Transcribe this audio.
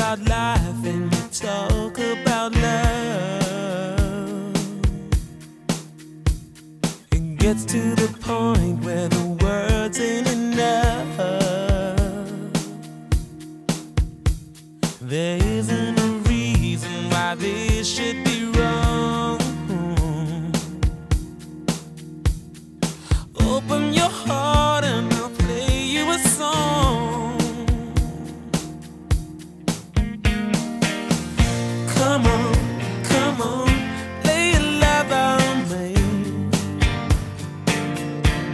about life and you talk about love. It gets to the point where the words ain't enough. There isn't a reason why this should be wrong. Open your heart.